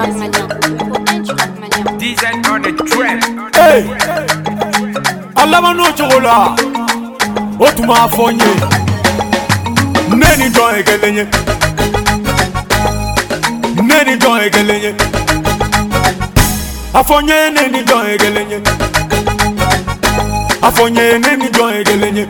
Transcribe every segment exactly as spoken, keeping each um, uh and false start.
Design on the trend. Hey, alama no chola. Otuma fonye. Neni don egelenye. Neni don egelenye. Afonye neni don egelenye. Afonye neni don egelenye.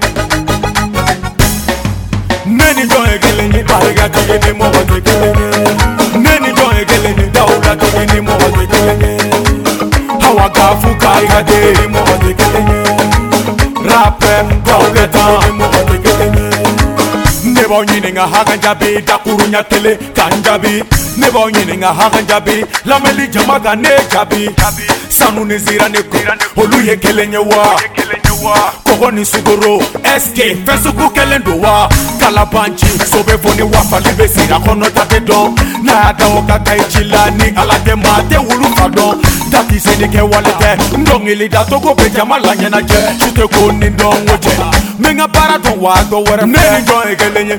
Neni don egelenye. Bariga tigene mo wategelenye. Neni don egelenye. Daula tigene mo wategelenye. Hawa gafu kaiga de mo wategelenye. Rapper gauleta mo wategelenye. Nebo nyini nga haganjabi dakurunya tele kanjabi. Nebo nyini nga haganjabi lameli jamaga ne jabi. Sanu nizira neko olu ye kelenye wa. Kogo ni sugoro S K fesuku kelendo wa. Kalabanchi sobe voni wafa libe sira kono tate don. Na ada oka kaichila ni alate mate wulu fadon. Dati seni ke walete ndongili da togo be jamala nyana je. Chute ko ni don woje menga para don wa do wara. Neni don egelenye.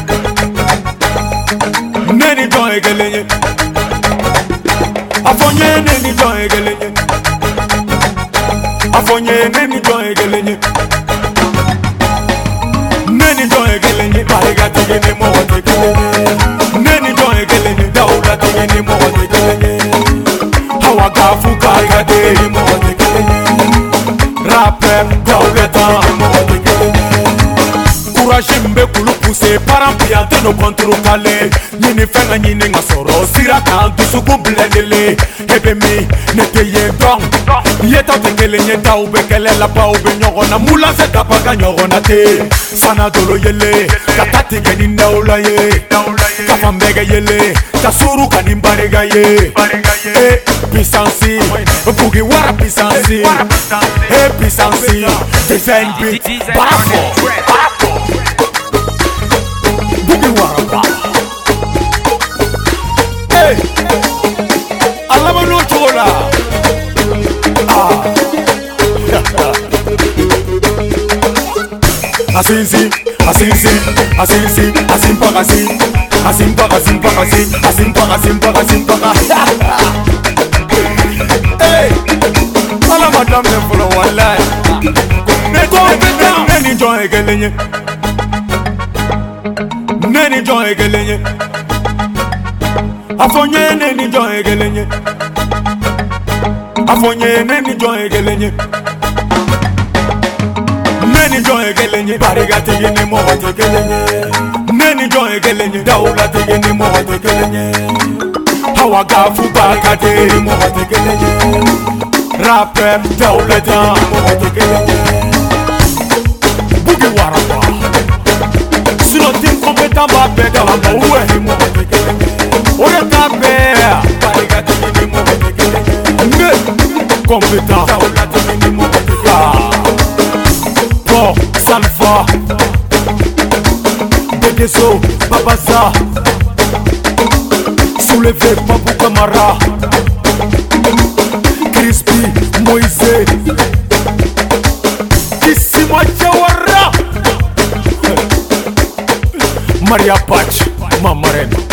Neni don egelenye. Afonye neni don egelenye. Afonye neni don egelenye. Neni don egelenye. Bariga tigene mo wategelenye. Neni don egelenye. Daula tigene mo wategelenye. Hawa gafu kaiga de mo wategelenye. Rapper gauleta mo wategelenye. Courage mbe kulu pousse parampia de no contrôle calé. Nyini fenga nyini nga soro sira kan dusuku blendele. Ebe mi nete ye dong. Yeta tengelenye ta ube kele la pa ube nyogona mula se tapaga nyogona te. Sana dolo yele katati geni naula ye. Kafambega yele tasuru kanimbarega ye. Eh pisansi bugi wara pisansi. Eh pisansi design beat barafo. Hey, alama no chola. Ah, asinsi, asinsi, asinsi, asimpa kasi, asimpa asimpa kasi, asimpa asimpa asimpa. Hey, alama dam ne fulo wallahi. Neni joy egelenye. Neni don egelenye. Afonye neni don egelenye. Afonye neni don egelenye. Neni don egelenye. Bariga tigene mo wategelenye. Neni don egelenye. Daula tigene mo wategelenye. Hawa gafu baka de mo wategelenye. Rapper dauleta mo wategelenye. Bugi warapa. Sino tim compétent va perdre la main. Ouais, on est à perdre. Bariga tigene mo wategelenye. Mais compétent. Bon, Salva, Bedeso, Babaza, Soulevé, Babou Kamara, Crispy, Moïse, Kissima Jawara, Maria Patch, ma marraine.